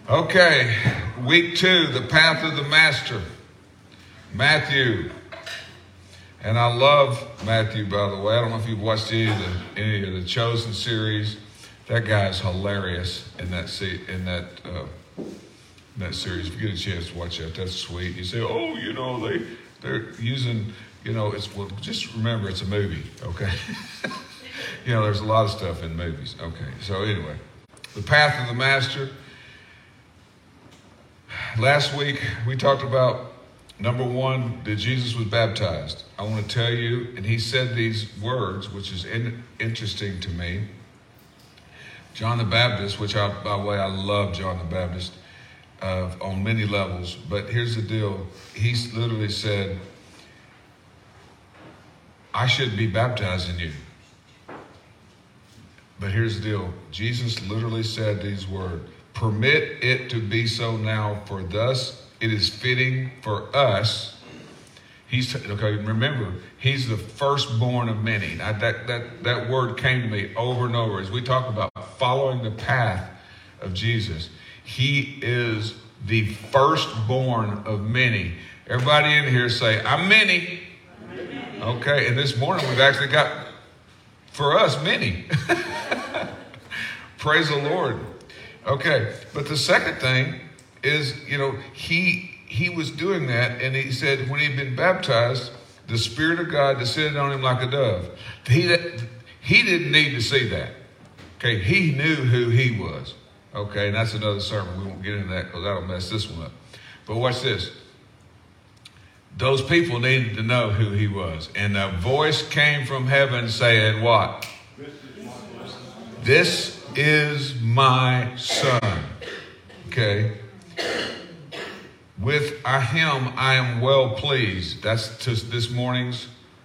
Okay, week 2, the path of the master, Matthew. And I love Matthew, by the way. I don't know if you've watched any of the Chosen series. That guy is hilarious in that series. If you get a chance to watch that, that's sweet. You say, oh, they're using, just remember it's a movie, okay? There's a lot of stuff in movies. Okay, so anyway, the path of the master. Last week, we talked about, number 1, that Jesus was baptized. I want to tell you, and he said these words, which is interesting to me. John the Baptist, which, by the way, I love John the Baptist on many levels. But here's the deal. He literally said, I should be baptizing you. But here's the deal. Jesus literally said these words. Permit it to be so now, for thus it is fitting for us. Remember, he's the firstborn of many. That word came to me over and over as we talk about following the path of Jesus. He is the firstborn of many. Everybody in here say, I'm many. Okay, and this morning we've actually got, for us, many. Praise the Lord. Okay, but the second thing is, he was doing that, and he said when he'd been baptized, the Spirit of God descended on him like a dove. He didn't need to see that. Okay, he knew who he was. Okay, and that's another sermon. We won't get into that because that'll mess this one up. But watch this. Those people needed to know who he was. And a voice came from heaven saying what? This is my son. Okay. With him I am well pleased. That's just this morning's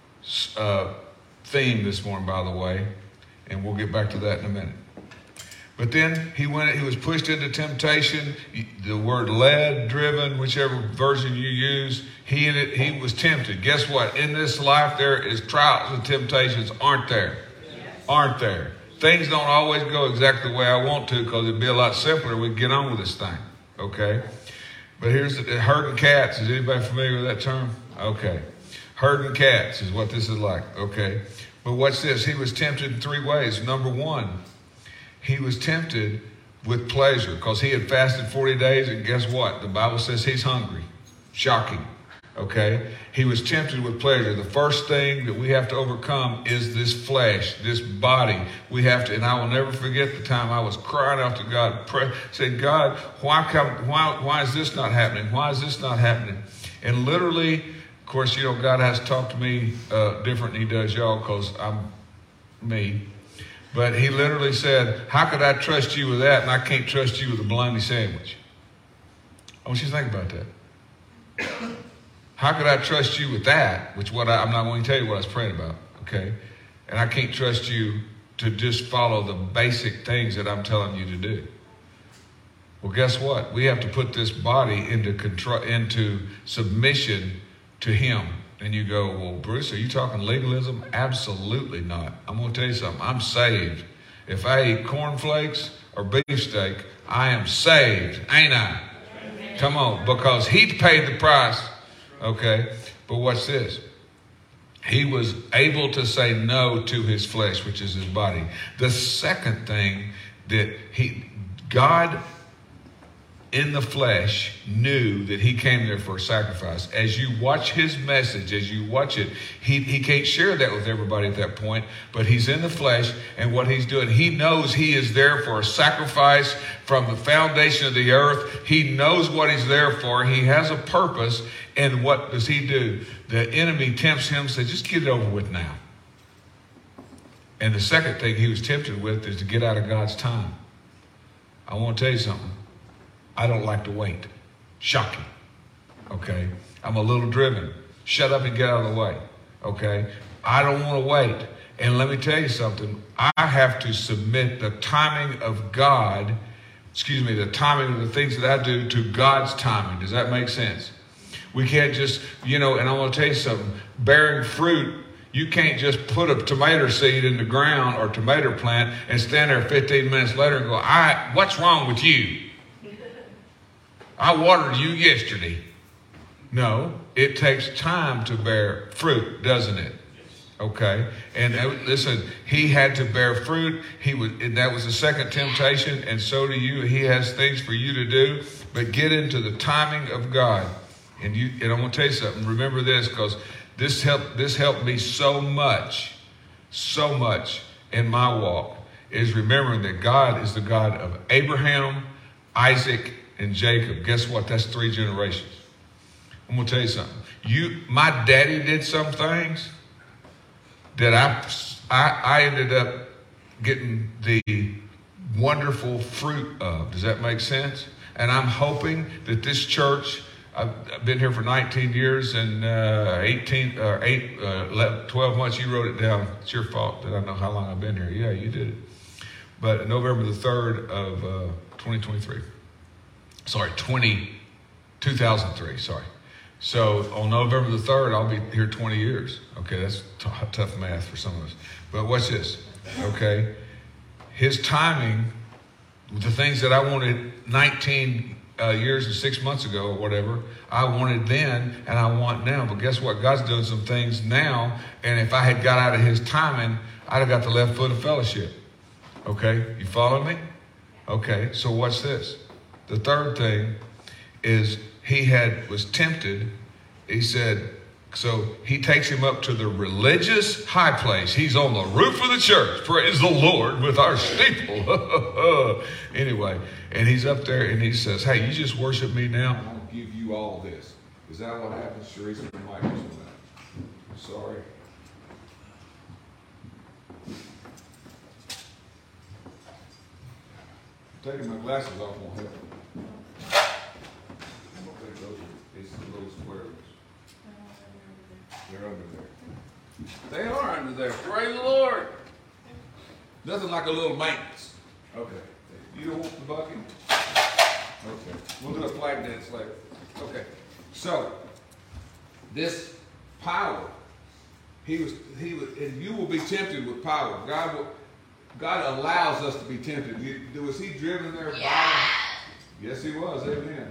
theme this morning, by the way. And we'll get back to that in a minute. But then he was pushed into temptation. The word led, driven, whichever version you use, he was tempted. Guess what? In this life there is trials and temptations, aren't there? Yes. Aren't there? Things don't always go exactly the way I want to because it'd be a lot simpler. We'd get on with this thing. Okay? But here's herding cats. Is anybody familiar with that term? Okay. Herding cats is what this is like. Okay. But watch this. He was tempted in 3 ways. Number 1, he was tempted with pleasure because he had fasted 40 days. And guess what? The Bible says he's hungry. Shocking. Okay. He was tempted with pleasure. The first thing that we have to overcome is this flesh, this body. We have to, and I will never forget the time I was crying out to God, saying, God, why is this not happening? Why is this not happening? And literally, of course, God has talked to me different than he does y'all because I'm me. But he literally said, how could I trust you with that and I can't trust you with a bologna sandwich? I want you to think about that. How could I trust you with that? I'm not going to tell you what I was praying about, okay? And I can't trust you to just follow the basic things that I'm telling you to do. Well, guess what? We have to put this body into submission to him. And you go, well, Bruce, are you talking legalism? Absolutely not. I'm going to tell you something. I'm saved. If I eat cornflakes or beefsteak, I am saved, ain't I? Amen. Come on, because he paid the price. Okay, but watch this. He was able to say no to his flesh, which is his body. The second thing that God in the flesh knew that he came there for a sacrifice. As you watch his message, as you watch it, he can't share that with everybody at that point, but he's in the flesh, and what he's doing, he knows he is there for a sacrifice from the foundation of the earth. He knows what he's there for. He has a purpose, and what does he do? The enemy tempts him, says, just get it over with now. And the second thing he was tempted with is to get out of God's time. I want to tell you something. I don't like to wait. Shocking. Okay? I'm a little driven. Shut up and get out of the way. Okay? I don't want to wait. And let me tell you something. I have to submit the timing of God, the timing of the things that I do to God's timing. Does that make sense? We can't just, and I want to tell you something. Bearing fruit, you can't just put a tomato seed in the ground or tomato plant and stand there 15 minutes later and go, what's wrong with you? I watered you yesterday. No, it takes time to bear fruit, doesn't it? Okay, and listen, he had to bear fruit. And that was the second temptation, and so do you. He has things for you to do, but get into the timing of God. And I'm going to tell you something. Remember this, because this helped me so much in my walk, is remembering that God is the God of Abraham, Isaac, and Jacob. Guess what? That's 3 generations. I'm going to tell you something. My daddy did some things that I ended up getting the wonderful fruit of. Does that make sense? And I'm hoping that this church, I've been here for 19 years and 12 months. You wrote it down. It's your fault that I know how long I've been here. Yeah, you did it. But November the 3rd of 2023. Sorry, 2003, sorry. So on November the 3rd, I'll be here 20 years. Okay, that's tough math for some of us. But watch this, okay? His timing, the things that I wanted 19 years and 6 months ago or whatever, I wanted then and I want now. But guess what? God's doing some things now. And if I had got out of his timing, I'd have got the left foot of fellowship. Okay, you follow me? Okay, so watch this. The third thing is he was tempted. He said, so he takes him up to the religious high place. He's on the roof of the church. Praise the Lord with our steeple. Anyway, and he's up there and he says, hey, you just worship me now. I'll give you all this. Is that what happens, Teresa? Sorry. Taking my glasses off won't help. These little squares. They're under there. They are under there. Praise the Lord. Nothing like a little maintenance. Okay. You don't want the bucket? Okay. We'll do a flag dance later. Okay. So, this power, he was, and you will be tempted with power. God allows us to be tempted. Was he driven there? Yeah. Yes, he was. Amen.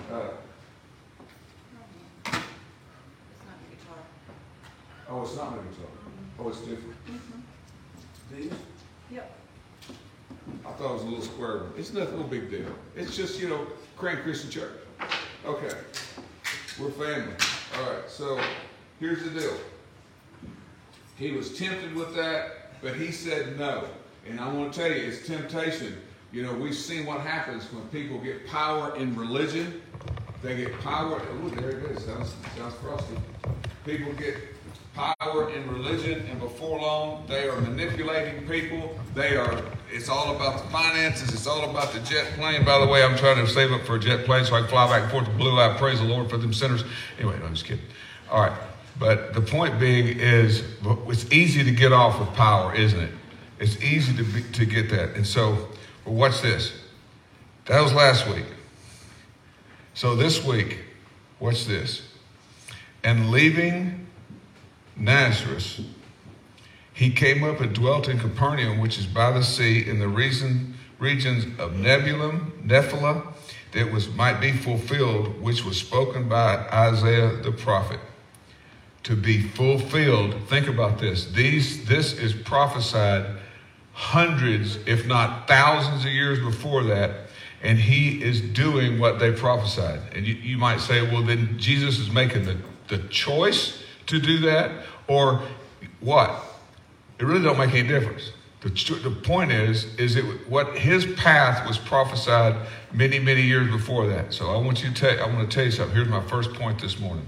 Oh, it's not my guitar. Oh, it's different. These? Yep. I thought it was a little square one. It's nothing, no big deal. It's just, Crane Christian Church. Okay. We're family. All right. So here's the deal. He was tempted with that, but he said no. And I want to tell you, it's temptation. We've seen what happens when people get power in religion. They get power. Oh, there it is. Sounds frosty. People get power in religion, and before long, they are manipulating people. It's all about the finances. It's all about the jet plane. By the way, I'm trying to save up for a jet plane so I can fly back and forth to Blue Eye. Praise the Lord for them sinners. Anyway, no, I'm just kidding. All right. But the point being is, it's easy to get off with power, isn't it? It's easy to get that. And so, watch this. That was last week. So this week, watch this. And leaving Nazareth, he came up and dwelt in Capernaum, which is by the sea, in the regions of Nephilah, that might be fulfilled, which was spoken by Isaiah the prophet. To be fulfilled, think about this. This is prophesied hundreds, if not thousands of years before that, and he is doing what they prophesied. And you might say, well, then Jesus is making the choice to do that, or what? It really don't make any difference. The point is what his path was prophesied many, many years before that. So I want to tell you something. Here's my first point this morning.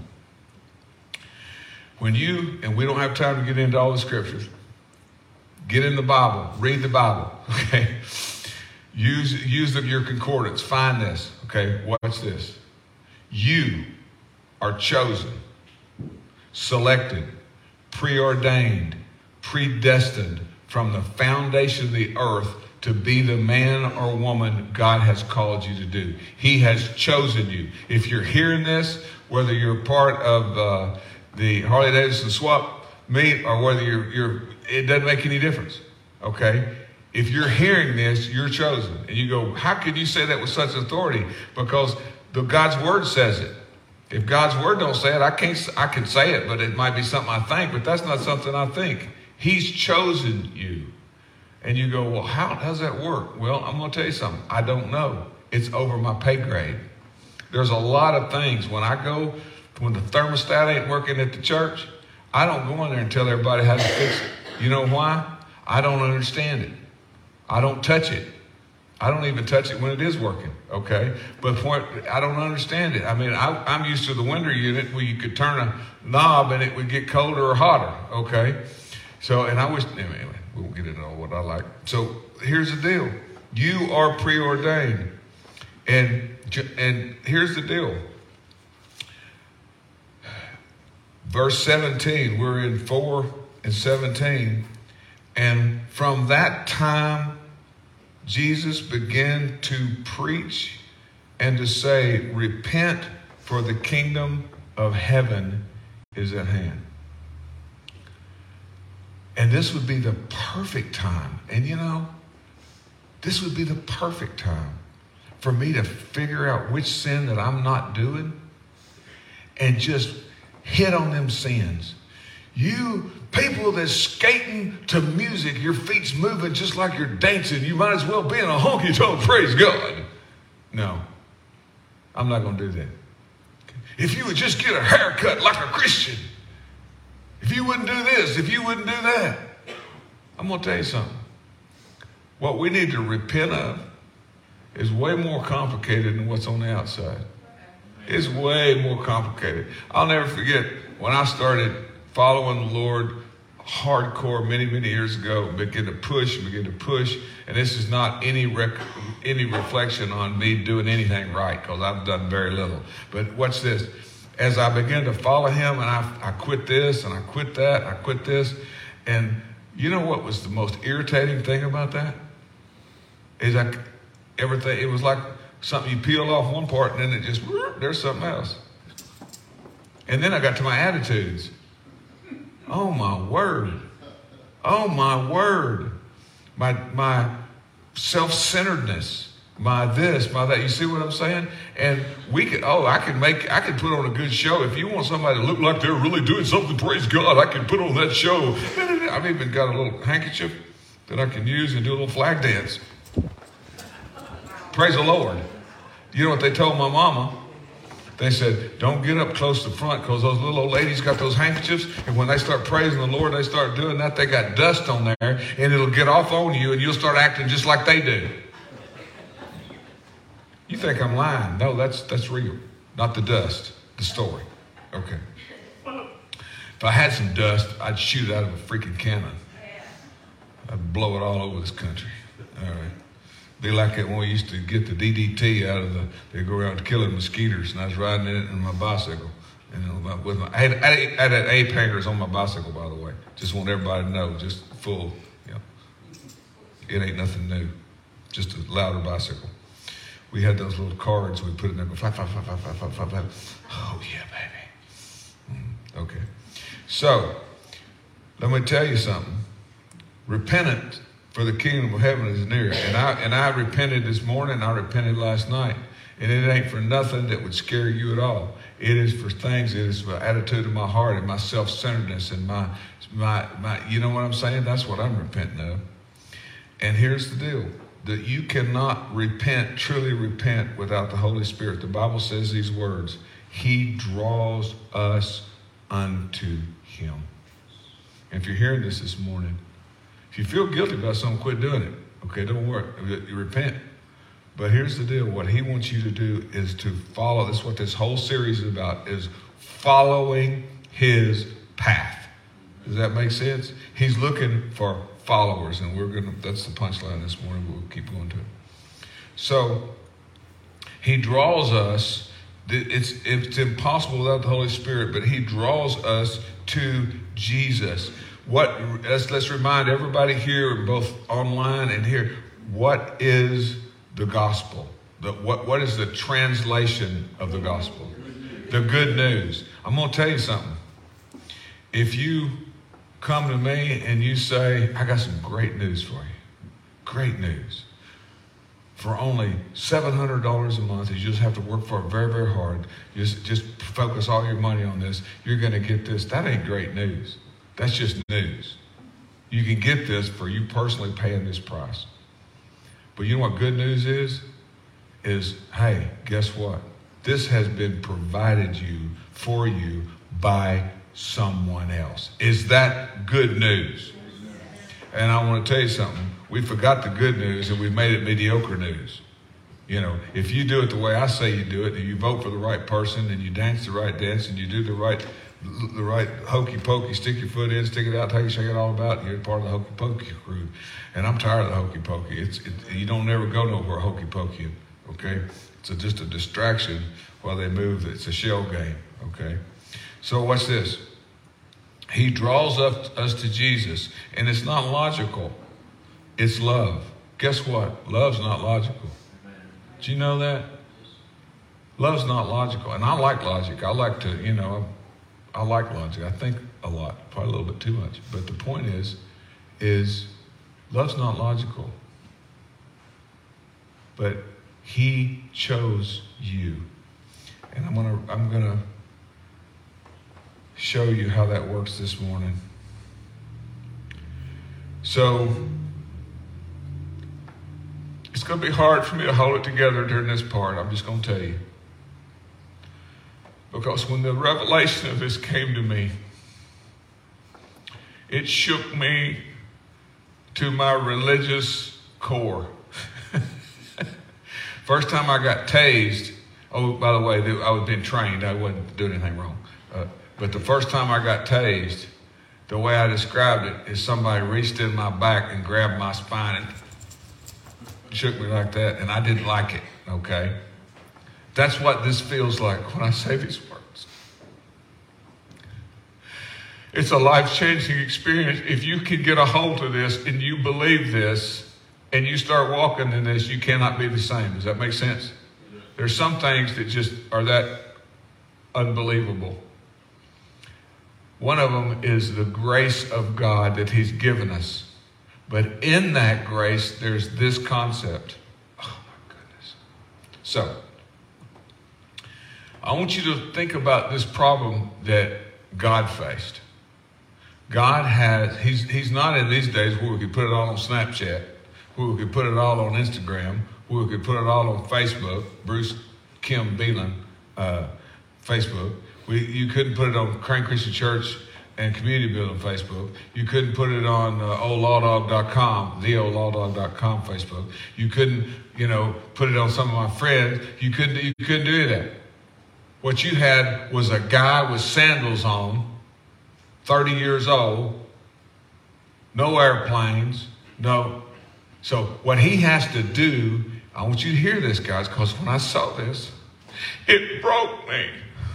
And we don't have time to get into all the scriptures. Get in the Bible. Read the Bible. Okay. Use your concordance. Find this. Okay. Watch this. You are chosen, selected, preordained, predestined from the foundation of the earth to be the man or woman God has called you to do. He has chosen you. If you're hearing this, whether you're part of the Harley Davidson swap meet or whether it doesn't make any difference. Okay? If you're hearing this, you're chosen. And you go, how could you say that with such authority? Because God's word says it. If God's word don't say it, I can say it, but it might be something I think, but that's not something I think. He's chosen you. And you go, well, how does that work? Well, I'm going to tell you something. I don't know. It's over my pay grade. There's a lot of things. When the thermostat ain't working at the church, I don't go in there and tell everybody how to fix it. You know why? I don't understand it. I don't touch it. I don't even touch it when it is working, okay? But I don't understand it. I mean, I'm used to the window unit where you could turn a knob and it would get colder or hotter, okay? So, and I wish, anyway, we won't get into all what I like. So here's the deal. You are preordained. And here's the deal. Verse 17, we're in 4 and 17. And from that time, Jesus began to preach and to say, repent, for the kingdom of heaven is at hand. And this would be the perfect time. And you know, this would be the perfect time for me to figure out which sin that I'm not doing and just hit on them sins. You people that's skating to music, your feet's moving just like you're dancing. You might as well be in a honky-tonk, praise God. No, I'm not going to do that. If you would just get a haircut like a Christian, if you wouldn't do this, if you wouldn't do that, I'm going to tell you something. What we need to repent of is way more complicated than what's on the outside. It's way more complicated. I'll never forget when I started following the Lord hardcore many, many years ago, begin to push, and this is not any reflection on me doing anything right, because I've done very little. But watch this. As I began to follow him, and I quit this, and I quit that, I quit this, and you know what was the most irritating thing about that? Is everything, it was like something you peel off one part, and then it just, there's something else. And then I got to my attitudes. Oh my word. Oh my word. My self-centeredness. My this, my that. You see what I'm saying? And I could put on a good show. If you want somebody to look like they're really doing something, praise God, I can put on that show. I've even got a little handkerchief that I can use and do a little flag dance. Praise the Lord. You know what they told my mama? They said, don't get up close to the front, because those little old ladies got those handkerchiefs, and when they start praising the Lord, they start doing that, they got dust on there, and it'll get off on you, and you'll start acting just like they do. You think I'm lying? No, that's real. Not the dust, the story. Okay. If I had some dust, I'd shoot it out of a freaking cannon. I'd blow it all over this country. All right. Be like it when we used to get the DDT out of they go around killing mosquitoes, and I was riding in it in my bicycle. And I had ape hangers on my bicycle, by the way. Just want everybody to know, just full, it ain't nothing new. Just a louder bicycle. We had those little cards we put in there, go flap, flap, flap, flap, flap, flap, flap, flap. Oh yeah, baby. Okay. So, let me tell you something. Repentance, for the kingdom of heaven is near. And I repented this morning, I repented last night. And it ain't for nothing that would scare you at all. It is for things, it is for the attitude of my heart and my self-centeredness and my you know what I'm saying? That's what I'm repenting of. And here's the deal. That you cannot truly repent without the Holy Spirit. The Bible says these words. He draws us unto him. And if you're hearing this morning, if you feel guilty about something, quit doing it. Okay, don't worry. You repent. But here's the deal. What he wants you to do is to follow. This is what this whole series is about, is following his path. Does that make sense? He's looking for followers, and that's the punchline this morning. We'll keep going to it. So he draws us. It's impossible without the Holy Spirit, but he draws us to Jesus. Let's remind everybody here, both online and here, what is the gospel? What is the translation of the gospel? The good news. I'm going to tell you something. If you come to me and you say, I got some great news for you. Great news. for only $700 a month. You just have to work for it very, very hard. Just focus all your money on this. You're going to get this. That ain't great news. That's just news. You can get this for you personally paying this price. But you know what good news is? Hey, guess what? This has been provided for you by someone else. Is that good news? And I want to tell you something. We forgot the good news and we made it mediocre news. You know, if you do it the way I say you do it, and you vote for the right person, and you dance the right dance, and you do the right hokey pokey, stick your foot in, stick it out, take it, shake it all about, you're part of the hokey pokey crew. And I'm tired of the hokey pokey. You don't never go nowhere hokey pokey, okay? It's just a distraction while they move. It's a shell game, okay? So watch this. He draws us to Jesus, and it's not logical. It's love. Guess what? Love's not logical. Do you know that? Love's not logical. And I like logic. I like to, I like logic. I think a lot, probably a little bit too much. But the point is love's not logical. But he chose you. And I'm gonna show you how that works this morning. So it's going to be hard for me to hold it together during this part. I'm just going to tell you. Because when the revelation of this came to me, it shook me to my religious core. First time I got tased, oh, by the way, I was being trained. I wasn't doing anything wrong. But the first time I got tased, the way I described it is somebody reached in my back and grabbed my spine and shook me like that, and I didn't like it, okay? That's what this feels like when I say these words. It's a life-changing experience. If you can get a hold of this and you believe this and you start walking in this, you cannot be the same. Does that make sense? There's some things that just are that unbelievable. One of them is the grace of God that he's given us. But in that grace, there's this concept. Oh, my goodness. So, I want you to think about this problem that God faced. God has, he's not in these days where we could put it all on Snapchat, where we could put it all on Instagram, where we could put it all on Facebook, Bruce Kim Beelan, Facebook. You couldn't put it on Crane Christian Church and Community Building Facebook. You couldn't put it on oldlawdog.com, theoldlawdog.com Facebook. You couldn't, put it on some of my friends. You couldn't do that. What you had was a guy with sandals on, 30 years old, no airplanes, no. So what he has to do, I want you to hear this, guys, because when I saw this, it broke me.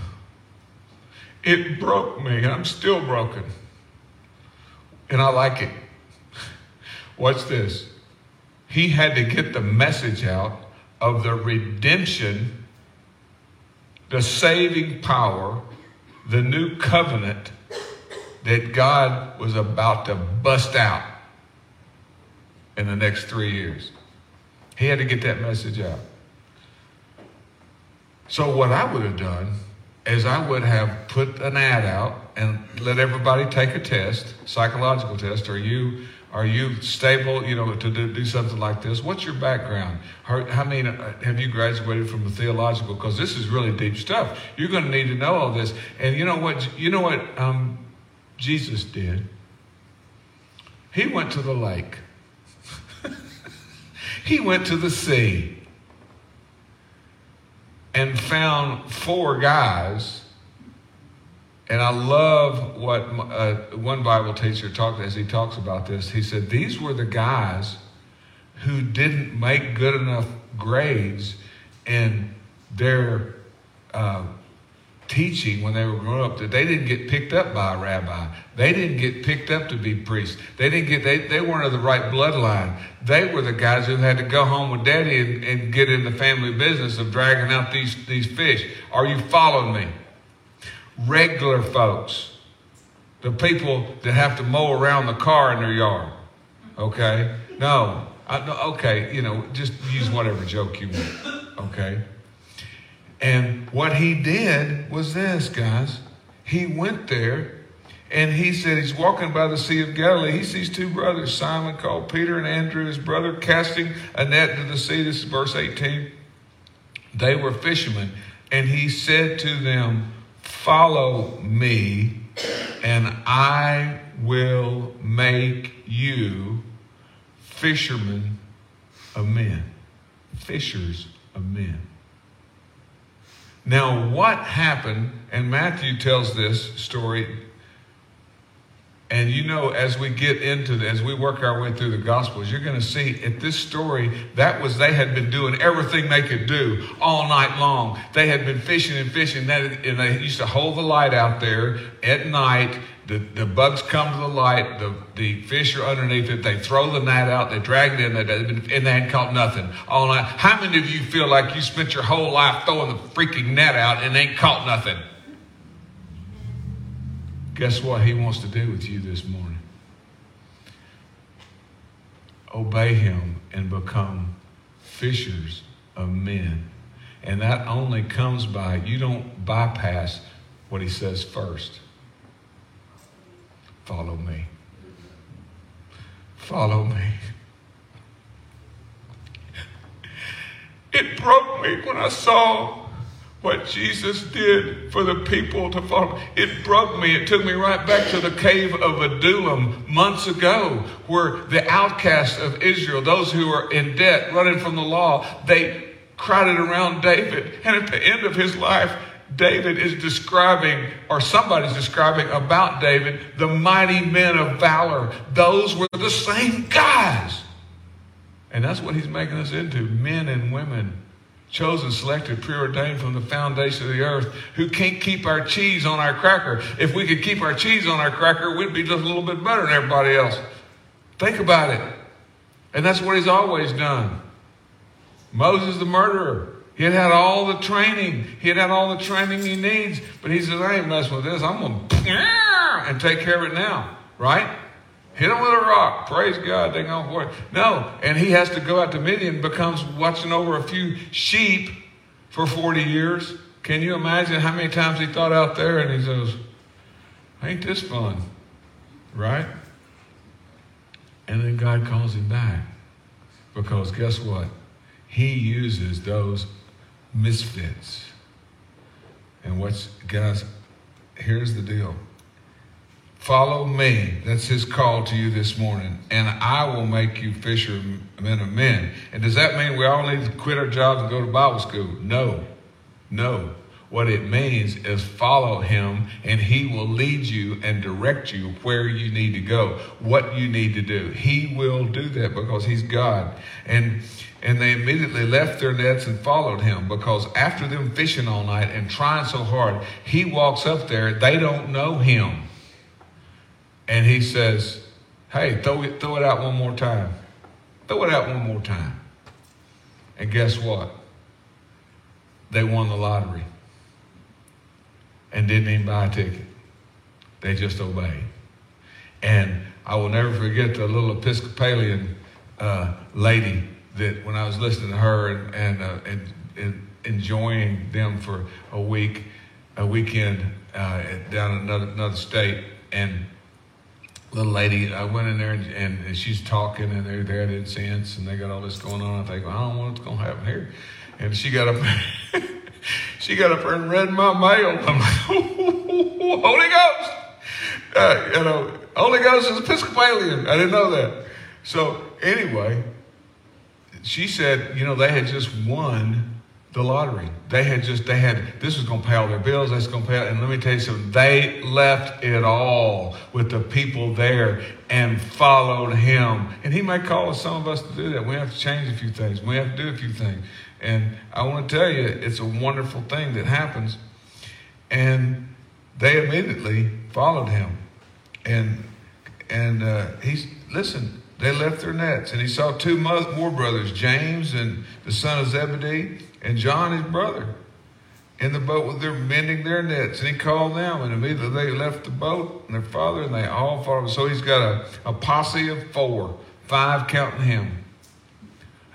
It broke me, and I'm still broken. And I like it. Watch this. He had to get the message out of the redemption, the saving power, the new covenant that God was about to bust out in the next 3 years. He had to get that message out. So what I would have done is I would have put an ad out and let everybody take a test, psychological test. Are you stable, to do something like this? What's your background? How many have you graduated from a theological? Because this is really deep stuff. You're going to need to know all this. And you know what Jesus did? He went to the lake. He went to the sea and found 4 guys. And I love what one Bible teacher as he talks about this. He said, these were the guys who didn't make good enough grades in their teaching when they were growing up, that they didn't get picked up by a rabbi. They didn't get picked up to be priests. They weren't of the right bloodline. They were the guys who had to go home with daddy and get in the family business of dragging out these fish. Are you following me? Regular folks, the people that have to mow around the car in their yard, okay? No, Okay, just use whatever joke you want. Okay. And what he did was this, guys. He went there and he said he's walking by the Sea of Galilee. He sees two brothers, Simon called Peter and Andrew, his brother, casting a net into the sea. This is verse 18. They were fishermen. And he said to them, follow me and I will make you fishermen of men. Fishers of men. Now, what happened, and Matthew tells this story, and as we get into as we work our way through the Gospels, you're going to see at this story, they had been doing everything they could do all night long. They had been fishing and fishing, and they used to hold the light out there at night. The bugs come to the light, the fish are underneath it, they throw the net out, they drag it in, and they hadn't caught nothing all night. How many of you feel like you spent your whole life throwing the freaking net out and ain't caught nothing? Guess what he wants to do with you this morning? Obey him and become fishers of men. And that only comes by, you don't bypass what he says first. Follow me. Follow me. It broke me when I saw what Jesus did for the people to follow. It broke me. It took me right back to the cave of Adullam months ago, where the outcasts of Israel, those who were in debt, running from the law, they crowded around David. And at the end of his life, David is describing, or somebody's describing about David, the mighty men of valor. Those were the same guys. And that's what he's making us into, men and women, chosen, selected, preordained from the foundation of the earth, who can't keep our cheese on our cracker. If we could keep our cheese on our cracker, we'd be just a little bit better than everybody else. Think about it. And that's what he's always done. Moses the murderer. He had all the training. He had all the training he needs. But he says, I ain't messing with this. I'm going to and take care of it now. Right? Hit him with a rock. Praise God. They're going for it. No. And he has to go out to Midian, becomes watching over a few sheep for 40 years. Can you imagine how many times he thought out there and he says, ain't this fun? Right? And then God calls him back. Because guess what? He uses those misfits. And guys, here's the deal. Follow me. That's his call to you this morning. And I will make you fishermen of men. And does that mean we all need to quit our jobs and go to Bible school? No. What it means is follow him, and he will lead you and direct you where you need to go, what you need to do. He will do that because he's God. And they immediately left their nets and followed him, because after them fishing all night and trying so hard, he walks up there. They don't know him. And he says, hey, throw it out one more time. Throw it out one more time. And guess what? They won the lottery and didn't even buy a ticket. They just obeyed. And I will never forget the little Episcopalian lady that when I was listening to her and enjoying them for a weekend down in another state, and little lady, I went in there and she's talking, and they're there at Incense, and they got all this going on. I think, well, I don't know what's going to happen here. And she got up there and read my mail. I'm like, Holy Ghost! Holy Ghost is Episcopalian. I didn't know that. So anyway, she said, they had just won the lottery. This was going to pay all their bills. That's going to pay. And let me tell you something. They left it all with the people there and followed him. And he might call us, some of us, to do that. We have to change a few things. We have to do a few things. And I want to tell you, it's a wonderful thing that happens. And they immediately followed him. And listen, they left their nets. And he saw two more brothers, James and the son of Zebedee, and John, his brother, in the boat with them mending their nets. And he called them, and immediately they left the boat and their father, and they all followed. So he's got a posse of 5 counting him.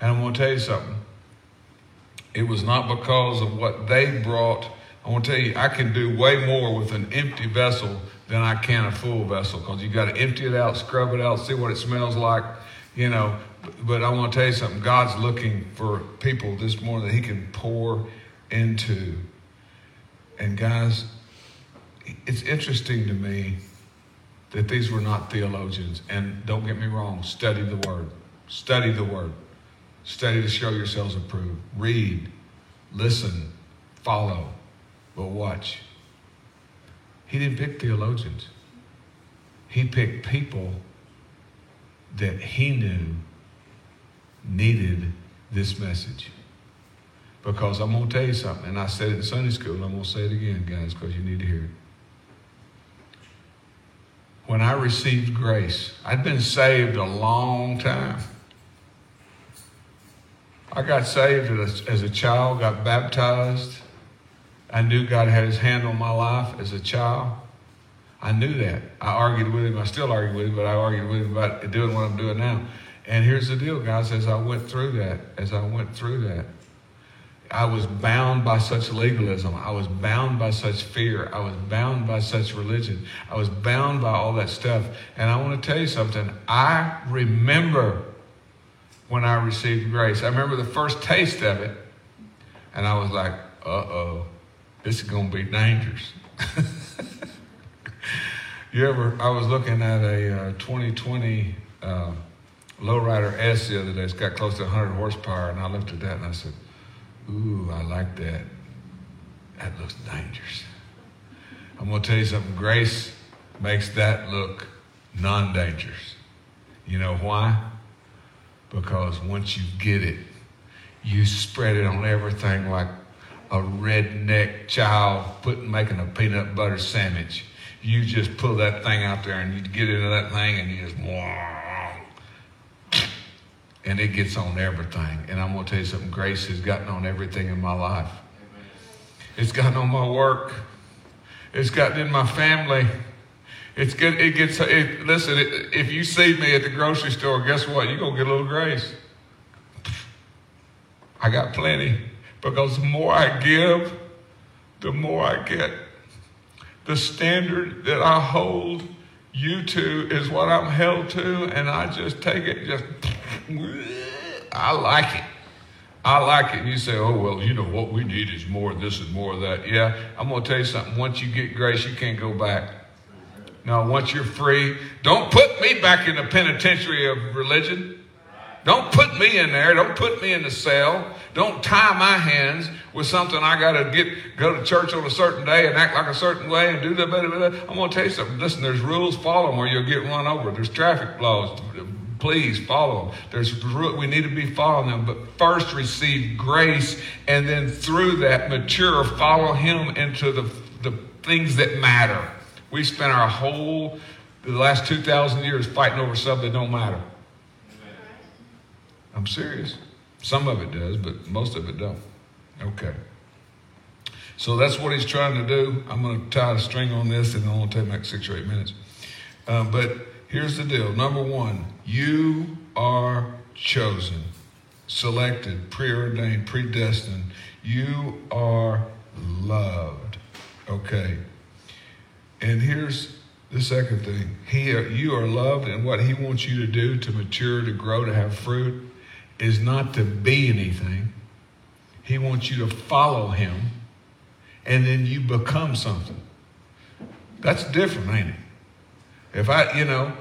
And I'm going to tell you something. It was not because of what they brought. I want to tell you, I can do way more with an empty vessel than I can a full vessel, because you got to empty it out, scrub it out, see what it smells like, you know. But I want to tell you something. God's looking for people this morning that he can pour into. And guys, it's interesting to me that these were not theologians. And don't get me wrong, study the word. Study the word. Study to show yourselves approved. Read, listen, follow, but watch. He didn't pick theologians. He picked people that he knew needed this message. Because I'm going to tell you something, and I said it in Sunday school, I'm going to say it again, guys, because you need to hear it. When I received grace, I'd been saved a long time. I got saved as a child, got baptized. I knew God had his hand on my life as a child. I knew that. I argued with him. I still argue with him, but I argued with him about doing what I'm doing now. And here's the deal, guys. As I went through that, I was bound by such legalism. I was bound by such fear. I was bound by such religion. I was bound by all that stuff. And I want to tell you something. I remember when I received grace. I remember the first taste of it. And I was like, uh-oh, this is going to be dangerous. I was looking at a 2020 Lowrider S the other day. It's got close to 100 horsepower. And I looked at that and I said, ooh, I like that. That looks dangerous. I'm going to tell you something. Grace makes that look non-dangerous. You know why? Because once you get it, you spread it on everything like a redneck child making a peanut butter sandwich. You just pull that thing out there and you get into that thing and you just, and it gets on everything. And I'm going to tell you something. Grace has gotten on everything in my life. It's gotten on my work. It's gotten in my family. Listen, if you see me at the grocery store, guess what? You're going to get a little grace. I got plenty. Because the more I give, the more I get. The standard that I hold you to is what I'm held to, and I just take it, I like it. I like it. And you say, oh, well, you know, what we need is more of this and more of that. Yeah, I'm going to tell you something. Once you get grace, you can't go back. Now, once you're free, don't put me back in the penitentiary of religion. Don't put me in there. Don't put me in the cell. Don't tie my hands with something I got to go to church on a certain day and act like a certain way and do that. I'm going to tell you something. Listen, there's rules. Follow them or you'll get run over. There's traffic laws. Please follow them. We need to be following them. But first receive grace, and then through that mature, follow him into the things that matter. We spent the last 2,000 years fighting over stuff that don't matter. I'm serious. Some of it does, but most of it don't. Okay. So that's what he's trying to do. I'm going to tie a string on this, and it'll only take like 6 or 8 minutes. But here's the deal. Number one, you are chosen, selected, preordained, predestined. You are loved. Okay. And here's the second thing. You are loved, and what he wants you to do to mature, to grow, to have fruit is not to be anything. He wants you to follow him, and then you become something. That's different, ain't it?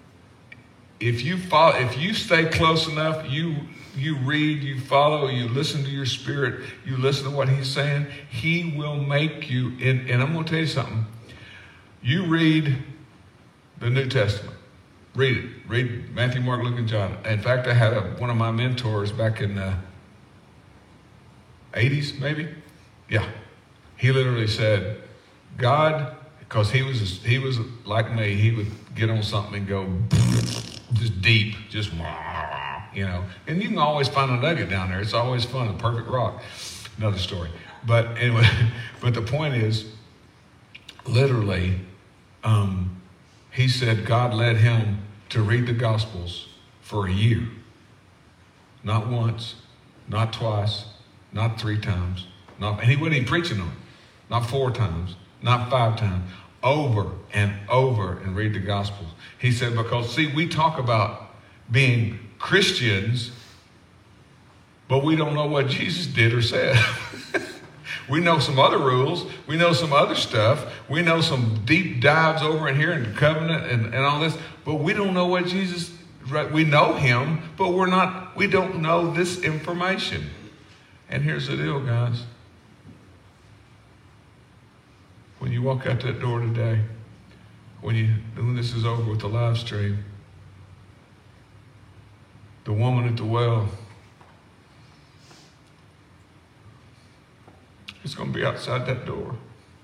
If you stay close enough, you read, you follow, you listen to your spirit, you listen to what he's saying, he will make you, and I'm going to tell you something. You read the New Testament. Read it. Read Matthew, Mark, Luke, and John. In fact, I had one of my mentors back in the 80s, maybe. Yeah. He literally said, God, because he was like me, he would get on something and go just deep, just, you know. And you can always find a nugget down there. It's always fun, a perfect rock. Another story. But anyway, but the point is, literally, he said God led him to read the Gospels for a year. Not once, not twice, not 3 times. And he wasn't even preaching on it. Not 4 times, not 5 times. Over and over and read the Gospels. He said, because see, we talk about being Christians, but we don't know what Jesus did or said. We know some other rules. We know some other stuff. We know some deep dives over in here in the covenant and all this, but we don't know what Jesus, right? We know him, but we don't know this information. And here's the deal, guys. When you walk out that door today, when this is over with the live stream, the woman at the well is going to be outside that door.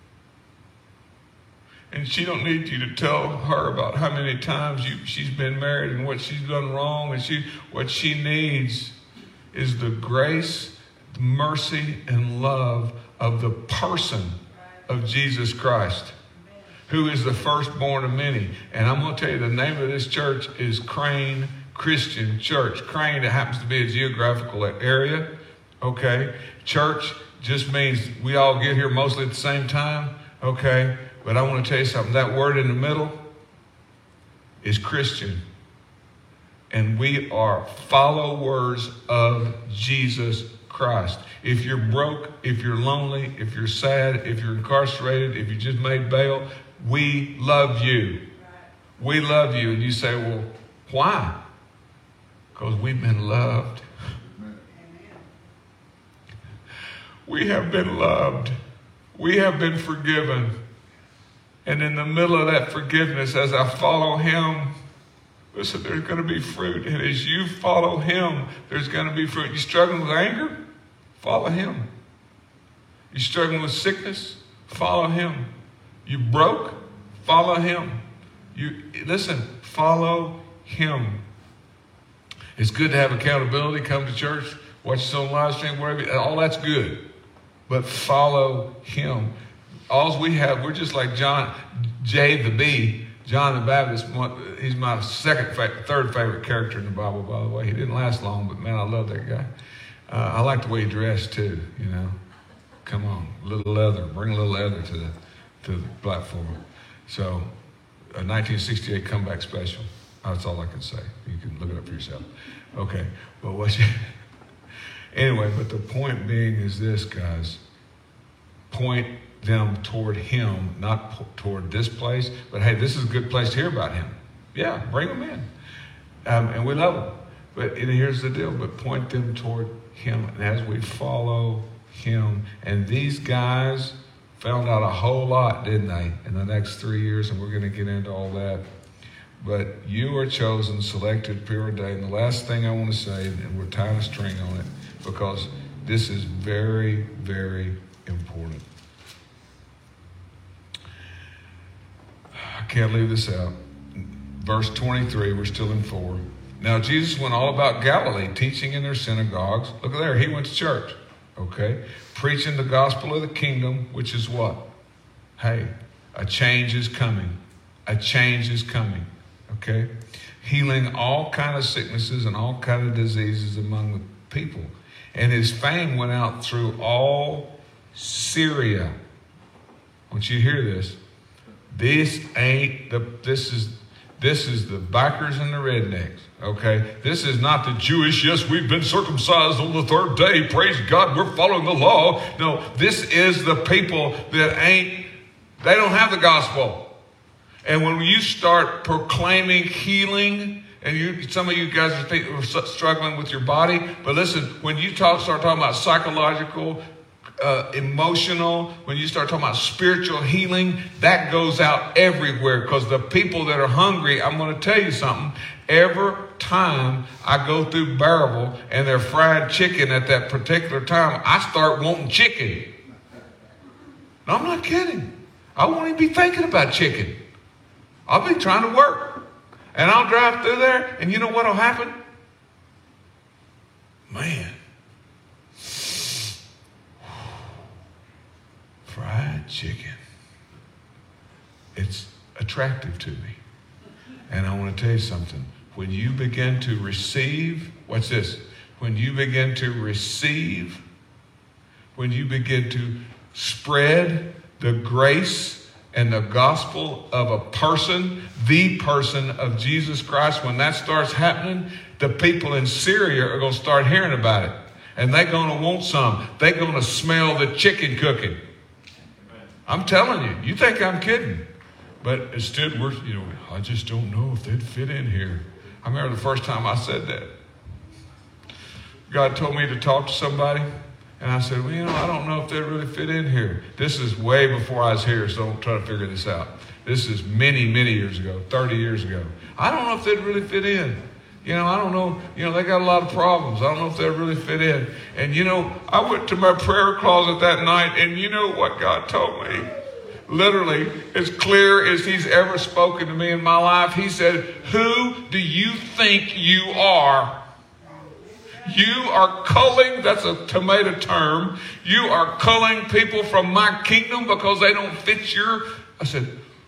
And she don't need you to tell her about how many times she's been married and what she's done wrong. And what she needs is the grace, mercy, and love of the person of Jesus Christ, who is the firstborn of many. And I'm going to tell you, the name of this church is Crane Christian Church. Crane, it happens to be a geographical area. Okay? Church just means we all get here mostly at the same time. Okay? But I want to tell you something. That word in the middle is Christian. And we are followers of Jesus Christ. If you're broke, if you're lonely, if you're sad, if you're incarcerated, if you just made bail, we love you. We love you. And you say, well, why? Because we've been loved. We have been loved. We have been forgiven. And in the middle of that forgiveness, as I follow him, listen, there's going to be fruit. And as you follow him, there's going to be fruit. You struggling with anger? Follow him. You struggling with sickness? Follow him. You broke? Follow him. Listen, follow him. It's good to have accountability, come to church, watch us on live stream, wherever. All that's good. But follow him. All we have, we're just like John the Baptist. He's my third favorite character in the Bible, by the way. He didn't last long, but man, I love that guy. I like the way he dressed too, you know. Come on, a little leather. Bring a little leather to the platform. So, a 1968 comeback special. That's all I can say. You can look it up for yourself. Okay, but anyway, but the point being is this, guys. Point them toward him, not toward this place. But hey, this is a good place to hear about him. Yeah, bring them in. And we love them. But here's the deal, but point them toward him. And as we follow him, and these guys found out a whole lot, didn't they, in the next 3 years, and we're going to get into all that. But you are chosen, selected, preordained. The last thing I want to say, and we're tying a string on it, because this is very, very important. I can't leave this out. Verse 23, we're still in 4. Now Jesus went all about Galilee, teaching in their synagogues. Look there, he went to church. Okay? Preaching the gospel of the kingdom, which is what? Hey, a change is coming. A change is coming. Okay? Healing all kind of sicknesses and all kind of diseases among the people. And his fame went out through all Syria. I want you to hear this. This is the backers and the rednecks. Okay? This is not the Jewish, yes, we've been circumcised on the 3rd day. Praise God, we're following the law. No, this is the people that they don't have the gospel. And when you start proclaiming healing, and some of you guys are struggling with your body, but listen, when you start talking about psychological, emotional, when you start talking about spiritual healing, that goes out everywhere, because the people that are hungry, I'm going to tell you something, every time I go through Bearable and they're fried chicken at that particular time, I start wanting chicken. No, I'm not kidding. I won't even be thinking about chicken. I'll be trying to work. And I'll drive through there, and you know what will happen? Man. Fried chicken. It's attractive to me. And I want to tell you something. When you begin to receive, watch this. when you begin to receive, when you begin to spread the grace and the gospel of a person, the person of Jesus Christ, when that starts happening, the people in Syria are going to start hearing about it. And they're going to want some. They're going to smell the chicken cooking. I'm telling you, you think I'm kidding. But instead, I just don't know if they'd fit in here. I remember the first time I said that. God told me to talk to somebody. And I said, well, I don't know if they really fit in here. This is way before I was here, so don't try to figure this out. This is many, many years ago, 30 years ago. I don't know if they'd really fit in. I don't know. They got a lot of problems. I don't know if they'd really fit in. And, I went to my prayer closet that night, and you know what God told me? Literally, as clear as he's ever spoken to me in my life, he said, who do you think you are? You are culling, that's a tomato term. You are culling people from my kingdom because they don't fit your. I said,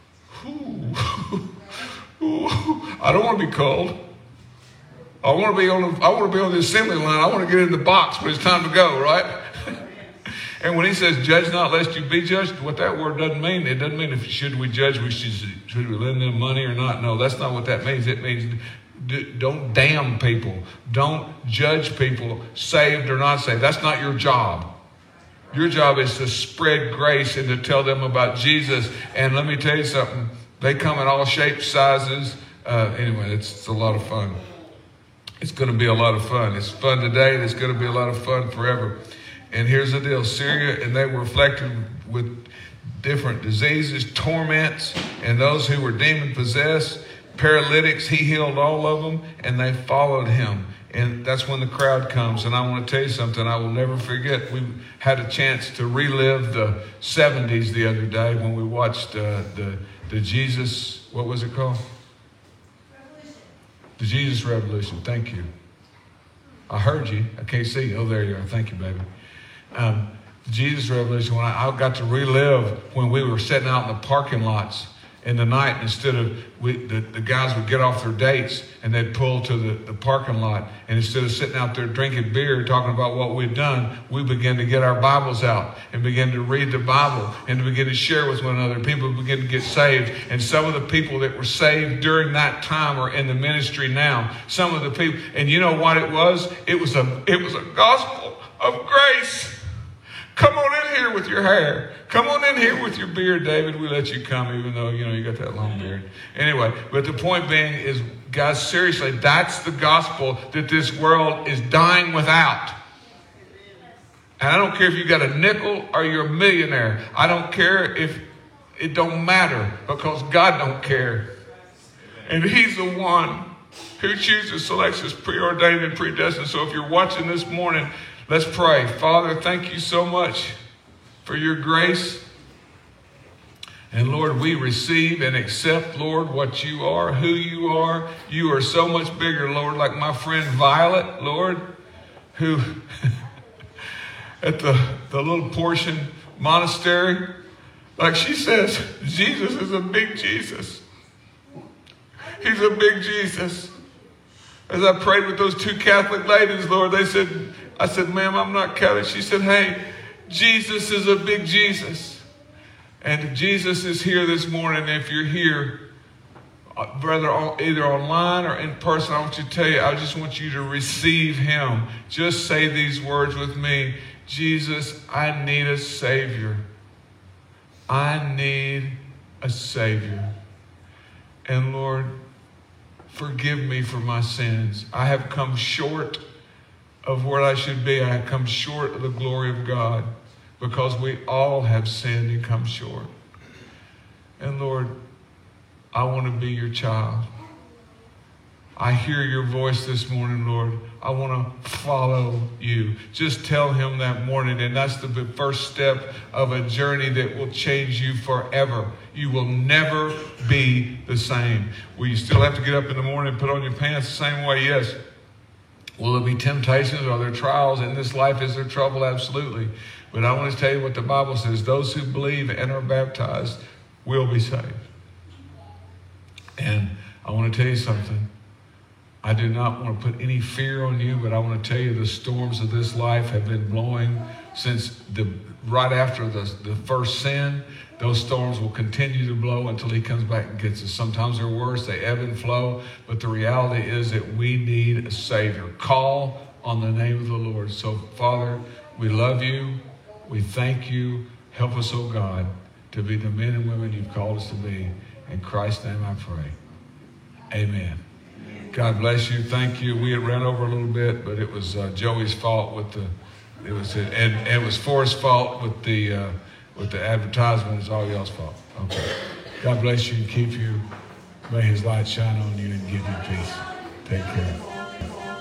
I don't want to be culled. I want to be on the assembly line. I want to get in the box when it's time to go, right? And when he says, judge not lest you be judged, what that word doesn't mean, it doesn't mean should we judge, should we lend them money or not? No, that's not what that means. It means don't damn people. Don't judge people, saved or not saved. That's not your job. Your job is to spread grace and to tell them about Jesus. And let me tell you something. They come in all shapes, sizes. Anyway, it's a lot of fun. It's going to be a lot of fun. It's fun today, and it's going to be a lot of fun forever. And here's the deal. Syria, and they were afflicted with different diseases, torments, and those who were demon-possessed, paralytics, he healed all of them, and they followed him. And that's when the crowd comes. And I want to tell you something I will never forget. We had a chance to relive the 70s the other day when we watched the Jesus, what was it called? Revolution. The Jesus Revolution. Thank you. I heard you. I can't see you. Oh, there you are. Thank you, baby. The Jesus Revolution, when I got to relive when we were sitting out in the parking lots in the night, instead of the guys would get off their dates and they'd pull to the parking lot, and instead of sitting out there drinking beer talking about what we'd done, we began to get our Bibles out and begin to read the Bible and to begin to share with one another. People begin to get saved, and some of the people that were saved during that time are in the ministry now. Some of the people, and you know what it was? It was a gospel of grace. Come on in here with your hair. Come on in here with your beard, David. We let you come, even though, you got that long beard. Anyway, but the point being is, guys, seriously, that's the gospel that this world is dying without. And I don't care if you got a nickel or you're a millionaire. I don't care if it don't matter, because God don't care. And he's the one who chooses, selects, is preordained and predestined. So if you're watching this morning, let's pray. Father, thank you so much for your grace. And Lord, we receive and accept, Lord, what you are, who you are. You are so much bigger, Lord, like my friend Violet, Lord, who at the little portion monastery, like she says, Jesus is a big Jesus. He's a big Jesus. As I prayed with those two Catholic ladies, Lord, I said, ma'am, I'm not Catholic. She said, hey, Jesus is a big Jesus. And Jesus is here this morning. If you're here, brother, either online or in person, I want you to tell you, I just want you to receive him. Just say these words with me. Jesus, I need a Savior. I need a Savior. And Lord, forgive me for my sins. I have come short of where I should be. I have come short of the glory of God, because we all have sinned and come short. And Lord, I want to be your child. I hear your voice this morning, Lord. I want to follow you. Just tell him that morning, and that's the first step of a journey that will change you forever. You will never be the same. Will you still have to get up in the morning and put on your pants the same way? Yes. Will there be temptations? Are there trials in this life? Is there trouble? Absolutely. But I want to tell you what the Bible says. Those who believe and are baptized will be saved. And I want to tell you something. I do not want to put any fear on you, but I want to tell you the storms of this life have been blowing since right after the first sin. Those storms will continue to blow until he comes back and gets us. Sometimes they're worse, they ebb and flow, but the reality is that we need a Savior. Call on the name of the Lord. So, Father, we love you. We thank you. Help us, oh God, to be the men and women you've called us to be. In Christ's name I pray. Amen. God bless you. Thank you. We had ran over a little bit, but it was Joey's fault with and it was Forrest's fault with the advertisement. It's all y'all's fault. Okay. God bless you and keep you. May his light shine on you and give you peace. Take care.